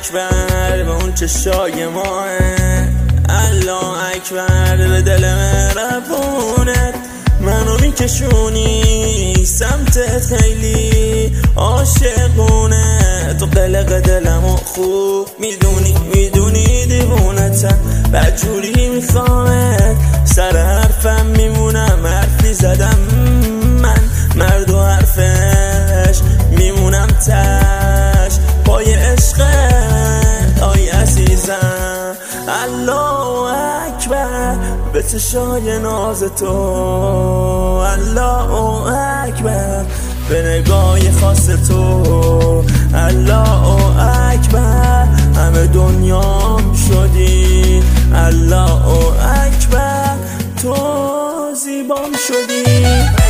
اکبر به اون چشای ماه، الله اکبر به دل مهربونت منو میکشونی سمتت، خیلی عاشقونه تو قلق دلمو خوب میدونی دیوونتم، بدجوری میخوامت سر حرفم میمونم، حرفی زدم من مرد و حرفش میمونم تش، پای عشقت آی عزیزم. الله اکبر به چشای ناز تو، الله اکبر به نگاه خاص تو، الله اکبر همه دنیام شدی، الله اکبر تو زیبام شدی.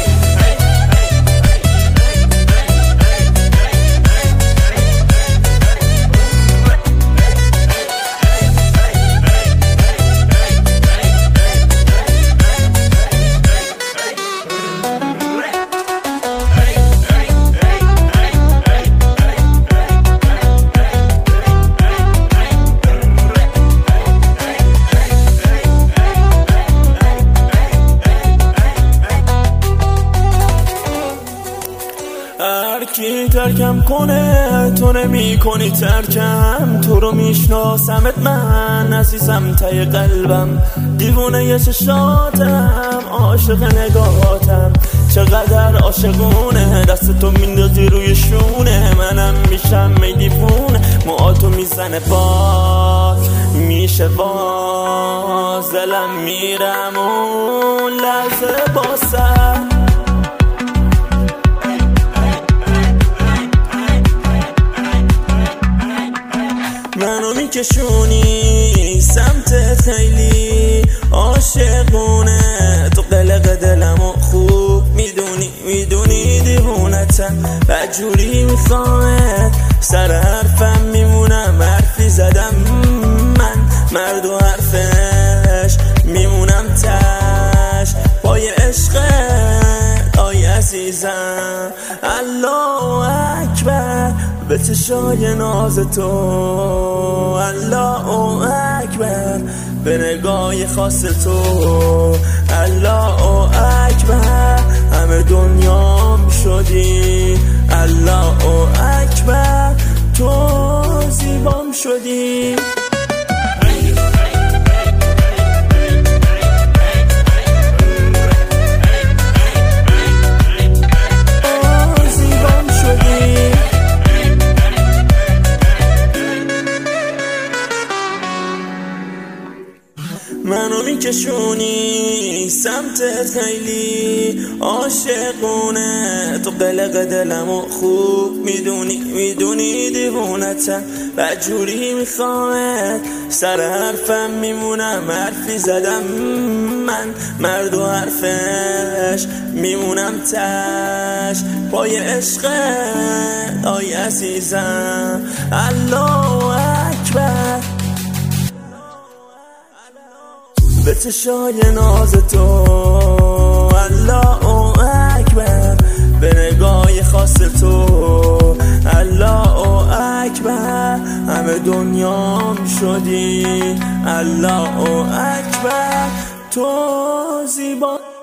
هرکی ترکم کنه تو نمی کنی ترکم، تو رو میشناسمت من عزیزم ته قلبم، دیوونه ی چشاتم عاشق نگاهاتم، چقدر عاشقونه دست تو میندازی روی شونه، منم میشم می دیوونه موهاتو میزنه باز میشه باز، دلم میرم اون لحظه باسم، منو میکشونی سمتت، خیلی عاشقونه تو قلق دلمو خوب میدونی دیوونتم، بدجوری میخوامت سر حرفم میمونم، حرفی زدم من مرد و حرفش میمونم تش، پای عشقت آی عزیزم. الله اکبر به چشای ناز تو، الله اکبر به نگاه خاص تو، الله اکبر همه دنیام شدی، الله اکبر تو زیبام شدی. منو میکشونی سمتت، خیلی عاشقونه تو قلق دلمو خوب میدونی دیوونتم، بدجوری میخوامت سر حرفم میمونم، حرفی زدم من مرد و حرفش میمونم تش، پای عشقت آی عزیزم. الله اکبر به چشای ناز تو، الله اکبر به نگاه خاص تو، الله اکبر همه دنیام شدی، الله اکبر تو زیبا